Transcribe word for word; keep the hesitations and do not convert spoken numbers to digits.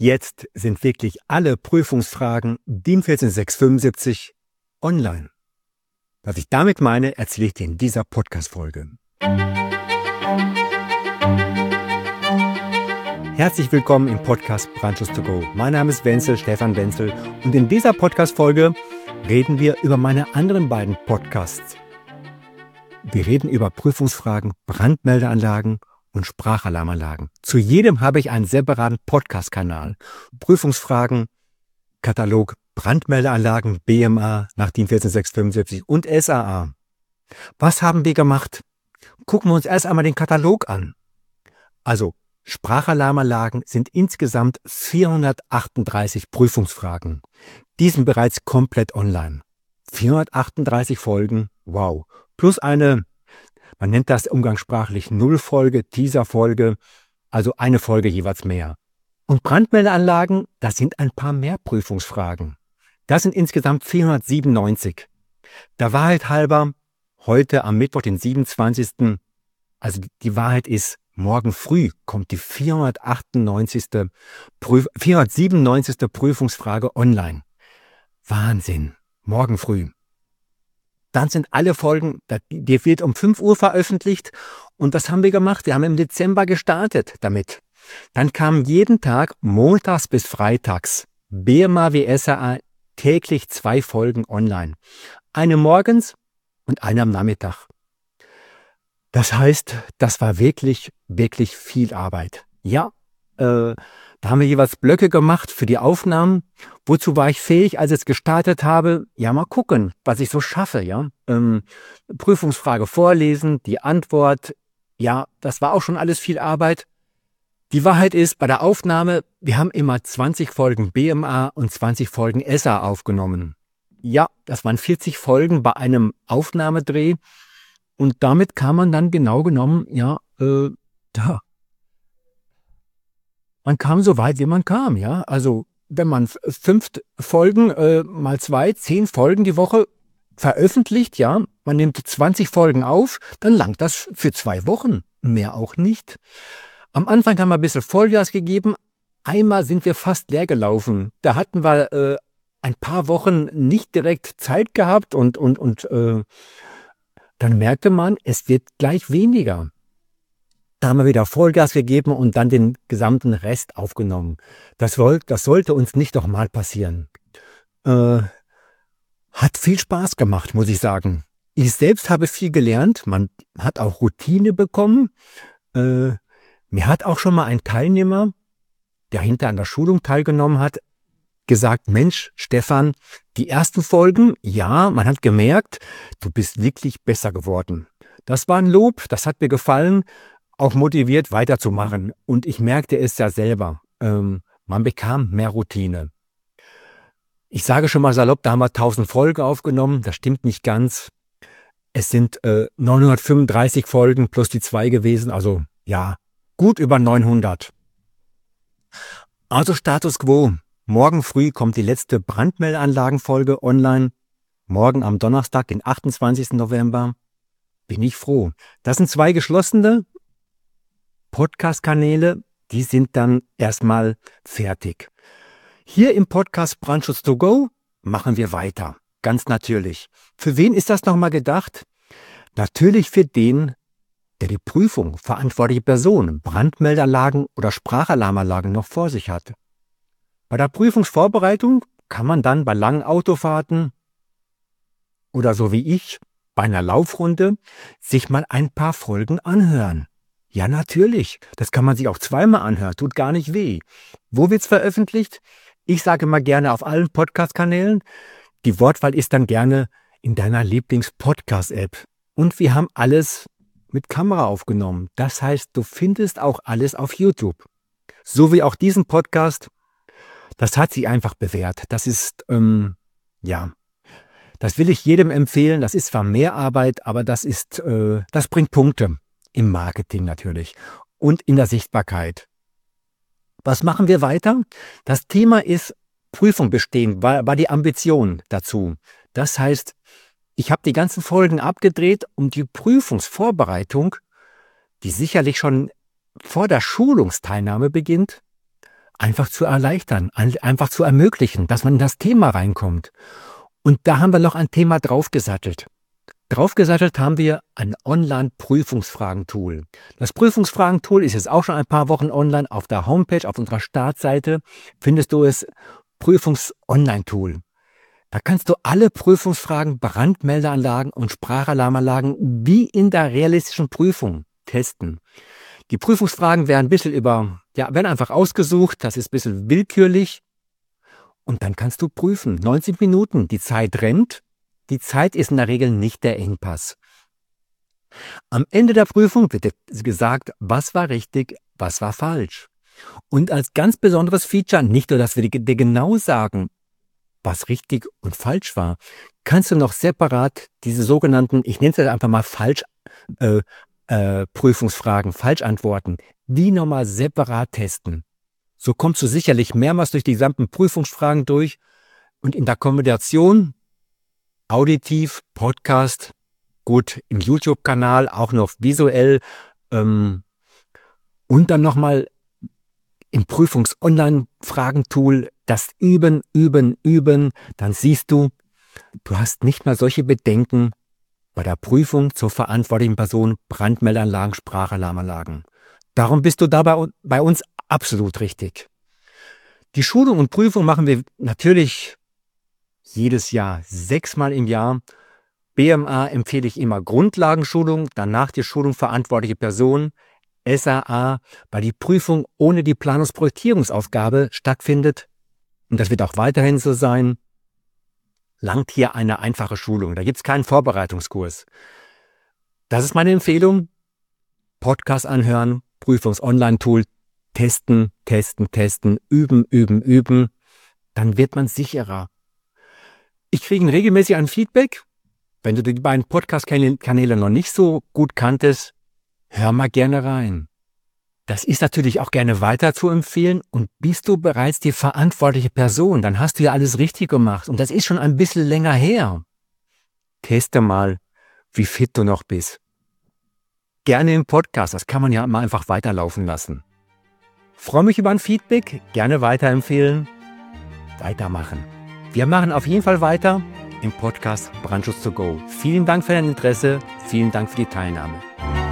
Jetzt sind wirklich alle Prüfungsfragen D I N eins vier sechs fünf sieben online. Was ich damit meine, erzähle ich dir in dieser Podcast-Folge. Herzlich willkommen im Podcast Brandschutz to go. Mein Name ist Wenzel, Stefan Wenzel, und in dieser Podcast-Folge reden wir über meine anderen beiden Podcasts. Wir reden über Prüfungsfragen, Brandmeldeanlagen und Sprachalarmanlagen. Zu jedem habe ich einen separaten Podcast-Kanal. Prüfungsfragen, Katalog, Brandmeldeanlagen, B M A nach D I N eins vier sechs fünf sieben und S A A. Was haben wir gemacht? Gucken wir uns erst einmal den Katalog an. Also, Sprachalarmanlagen sind insgesamt vierhundertachtunddreißig Prüfungsfragen. Die sind bereits komplett online. vierhundertachtunddreißig Folgen, wow. Plus eine, man nennt das umgangssprachlich Nullfolge, Teaserfolge, also eine Folge jeweils mehr. Und Brandmeldeanlagen, das sind ein paar mehr Prüfungsfragen. Das sind insgesamt vierhundertsiebenundneunzig. Der Wahrheit halber, heute am Mittwoch, den siebenundzwanzigsten Also die Wahrheit ist, morgen früh kommt die vierhundertachtundneunzigste. Prüf- vierhundertsiebenundneunzigste Prüfungsfrage online. Wahnsinn. Morgen früh. Dann sind alle Folgen, die wird um fünf Uhr veröffentlicht, und das haben wir gemacht. Wir haben im Dezember gestartet damit. Dann kamen jeden Tag, montags bis freitags, B M A wie S A A, täglich zwei Folgen online. Eine morgens und eine am Nachmittag. Das heißt, das war wirklich, wirklich viel Arbeit. Ja, äh, da haben wir jeweils Blöcke gemacht für die Aufnahmen. Wozu war ich fähig, als ich es gestartet habe? Ja, mal gucken, was ich so schaffe. Ja, ähm, Prüfungsfrage vorlesen, die Antwort. Ja, das war auch schon alles viel Arbeit. Die Wahrheit ist, bei der Aufnahme, wir haben immer zwanzig Folgen B M A und zwanzig Folgen S A A aufgenommen. Ja, das waren vierzig Folgen bei einem Aufnahmedreh. Und damit kam man dann genau genommen, ja, äh, da. Man kam so weit, wie man kam, ja. Also, wenn man f- fünf Folgen äh, mal zwei, zehn Folgen die Woche veröffentlicht, ja, man nimmt zwanzig Folgen auf, dann langt das für zwei Wochen. Mehr auch nicht. Am Anfang haben wir ein bisschen Vollgas gegeben. Einmal sind wir fast leer gelaufen. Da hatten wir äh, ein paar Wochen nicht direkt Zeit gehabt und, und, und, äh, dann merkte man, es wird gleich weniger. Da haben wir wieder Vollgas gegeben und dann den gesamten Rest aufgenommen. Das, woll, das sollte uns nicht nochmal passieren. Äh, hat viel Spaß gemacht, muss ich sagen. Ich selbst habe viel gelernt. Man hat auch Routine bekommen. Äh, mir hat auch schon mal ein Teilnehmer, der hinter an der Schulung teilgenommen hat, gesagt, Mensch, Stefan, die ersten Folgen, ja, man hat gemerkt, du bist wirklich besser geworden. Das war ein Lob, das hat mir gefallen, auch motiviert weiterzumachen. Und ich merkte es ja selber, ähm, man bekam mehr Routine. Ich sage schon mal salopp, da haben wir tausend Folgen aufgenommen, das stimmt nicht ganz. Es sind äh, neunhundertfünfunddreißig Folgen plus die zwei gewesen, also ja, gut über neunhundert. Also Status quo. Morgen früh kommt die letzte Brandmeldeanlagenfolge online. Morgen am Donnerstag, den achtundzwanzigsten November. Bin ich froh. Das sind zwei geschlossene Podcast-Kanäle, die sind dann erstmal fertig. Hier im Podcast Brandschutz to go machen wir weiter. Ganz natürlich. Für wen ist das nochmal gedacht? Natürlich für den, der die Prüfung, verantwortliche Person, Brandmeldeanlagen oder Sprachalarmanlagen noch vor sich hat. Bei der Prüfungsvorbereitung kann man dann bei langen Autofahrten oder so wie ich bei einer Laufrunde sich mal ein paar Folgen anhören. Ja, natürlich. Das kann man sich auch zweimal anhören. Tut gar nicht weh. Wo wird's veröffentlicht? Ich sage mal gerne auf allen Podcast-Kanälen. Die Wortwahl ist dann gerne in deiner Lieblings-Podcast-App. Und wir haben alles mit Kamera aufgenommen. Das heißt, du findest auch alles auf YouTube. So wie auch diesen Podcast. Das hat sich einfach bewährt. Das ist, ähm, ja, das will ich jedem empfehlen. Das ist zwar mehr Arbeit, aber das ist, äh, das bringt Punkte im Marketing natürlich und in der Sichtbarkeit. Was machen wir weiter? Das Thema ist Prüfung bestehen, war, war die Ambition dazu. Das heißt, ich habe die ganzen Folgen abgedreht, um die Prüfungsvorbereitung, die sicherlich schon vor der Schulungsteilnahme beginnt, einfach zu erleichtern, einfach zu ermöglichen, dass man in das Thema reinkommt. Und da haben wir noch ein Thema draufgesattelt. Draufgesattelt haben wir ein Online-Prüfungsfragentool. Das Prüfungsfragentool ist jetzt auch schon ein paar Wochen online. Auf der Homepage, auf unserer Startseite findest du es, Prüfungs-Online-Tool. Da kannst du alle Prüfungsfragen, Brandmeldeanlagen und Sprachalarmanlagen wie in der realistischen Prüfung testen. Die Prüfungsfragen werden ein bisschen über, ja, werden einfach ausgesucht, das ist ein bisschen willkürlich. Und dann kannst du prüfen. neunzig Minuten, die Zeit rennt. Die Zeit ist in der Regel nicht der Engpass. Am Ende der Prüfung wird dir gesagt, was war richtig, was war falsch. Und als ganz besonderes Feature, nicht nur, dass wir dir genau sagen, was richtig und falsch war, kannst du noch separat diese sogenannten, ich nenne es jetzt einfach mal falsch, äh, äh, Prüfungsfragen, Falschantworten, die nochmal separat testen. So kommst du sicherlich mehrmals durch die gesamten Prüfungsfragen durch und in der Kombination auditiv, Podcast, gut, im YouTube-Kanal auch noch visuell ähm, und dann nochmal im Prüfungs-Online-Fragentool das Üben, Üben, Üben. Dann siehst du, du hast nicht mal solche Bedenken bei der Prüfung zur verantwortlichen Person, Brandmeldeanlagen, Sprachalarmanlagen. Darum bist du dabei bei uns absolut richtig. Die Schulung und Prüfung machen wir natürlich jedes Jahr, sechsmal im Jahr. B M A empfehle ich immer Grundlagenschulung, danach die Schulung verantwortliche Person. S A A, weil die Prüfung ohne die Planungsprojektierungsaufgabe stattfindet, und das wird auch weiterhin so sein, langt hier eine einfache Schulung. Da gibt es keinen Vorbereitungskurs. Das ist meine Empfehlung. Podcast anhören, Prüfungs-Online-Tool, testen, testen, testen, üben, üben, üben. Dann wird man sicherer. Ich kriege regelmäßig ein Feedback. Wenn du die beiden Podcast-Kanäle noch nicht so gut kanntest, hör mal gerne rein. Das ist natürlich auch gerne weiter zu empfehlen. Und bist du bereits die verantwortliche Person, dann hast du ja alles richtig gemacht. Und das ist schon ein bisschen länger her. Teste mal, wie fit du noch bist. Gerne im Podcast, das kann man ja mal einfach weiterlaufen lassen. Freue mich über ein Feedback, gerne weiterempfehlen, weitermachen. Wir machen auf jeden Fall weiter im Podcast Brandschutz to go. Vielen Dank für dein Interesse, vielen Dank für die Teilnahme.